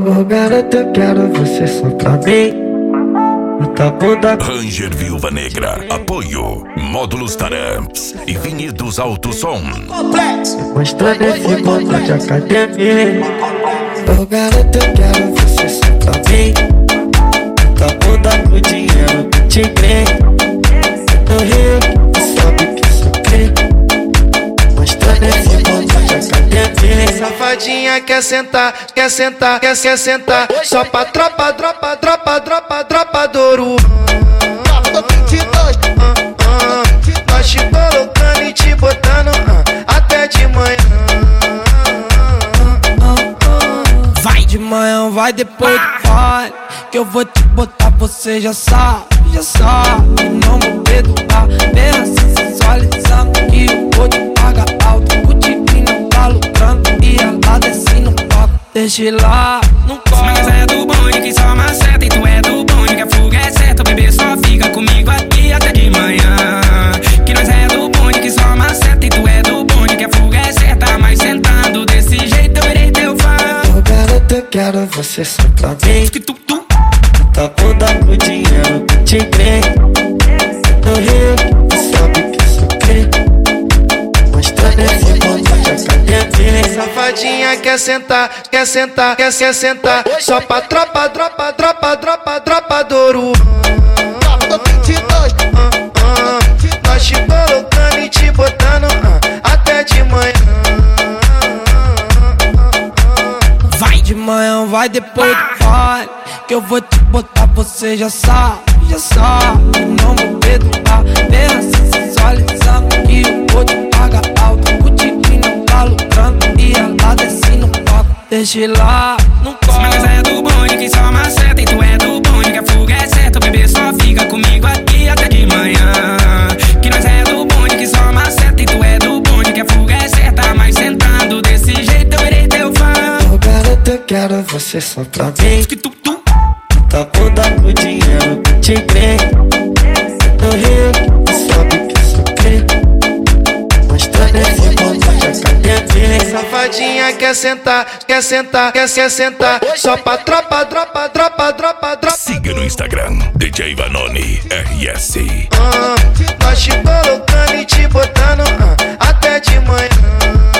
Ô garota, eu quero você só pra mim. Bota a bunda. Ranger Viúva Negra, apoio Módulos Taramps e Vinhedos Alto Som. Mostrando esse mundo de academia. Ô garota, eu quero você só pra mim. Bota a bunda com dinheiro do tigre. No Rio, tu sabe que sou crê. Mostrando esse mundo de academia. Safadinha quer sentar, quer sentar, quer sentar. Só pra tropa do ouro. Nós te colocando e te botando até de manhã. Vai de manhã, vai depois do baile, que eu vou te botar, você já sabe. E não vou perdoar, bem assim sensualizando, que eu vou te pagar alto. O tigrinho tá lucrando e ela desce no palco. Deixa ir lá, não corre. Mas é do bonde que só maceta, e tu é do bonde que a fuga é certa. O bebê só fica comigo aqui até de manhã. Que nós é do bonde que só maceta, e tu é do bonde que a fuga é certa. Mas sentando desse jeito eu irei teu fã. Ô garota, eu quero você só pra mim. Tá bunda com dinheiro do tigre. No Rio, tu sabe que sou crê. Mostrando esse mundo de academia. Safadinha quer sentar, quer sentar, quer sentar. Só pra tropa do ouro. Nós te colocando e te botando até de manhã. Vai de manhã, vai depois do baile, que eu vou te botar, você já sabe. E não vou perdoar, bem assim sensualizando, que eu vou te pagar alto. O tigrinho tá lucrando e ela desce no palco. Deixa ir lá, não corre. Mas é do bonde que só maceta, e tu é do bonde que a fuga é certa. O bebê só fica comigo aqui até de manhã. Que nós é do bonde que só maceta, e tu é do bonde que a fuga é certa. Mas sentando desse jeito eu irei teu fã. Ô garota, eu quero você só pra mim. Tá bunda com dinheiro do tigre. No Rio, tu sabe que sou crê. Mostrando esse mundo de academia. Safadinha quer sentar, quer sentar, quer sentar. Só pra tropa. Siga no Instagram, DJ Vanoni RS. Nós te colocando e te botando até de manhã.